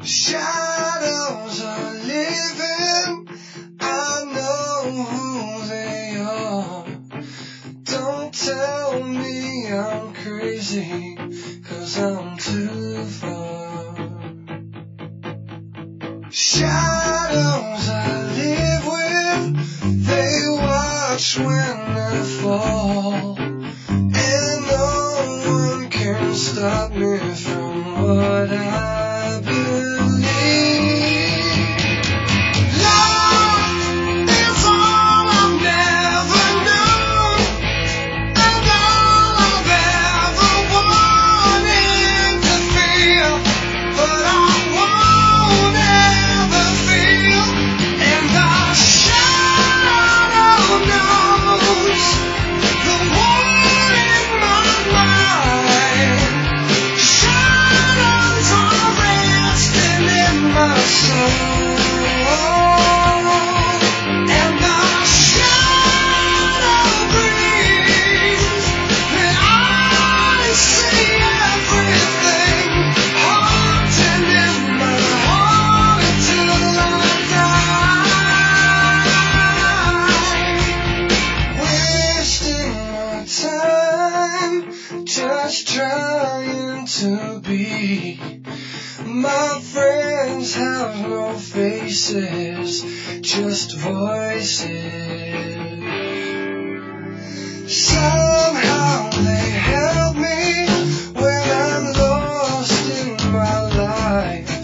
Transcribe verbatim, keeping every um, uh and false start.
Shadows are living, I know who they are. Don't tell me I'm crazy, 'cause I'm too far. Shadows I live with, they watch when I fall, and no one can stop me from what I believe. Love is all I've never known, and all I've ever wanted to feel, but I won't ever feel. And the shadow knows the war in my mind. Shadows are resting in my soul. And the shadow breathes, and I see everything haunting in my heart until I die. Wasting my time, just trying to be. My friends have no faces, just voices. Somehow they help me when I'm lost in my life.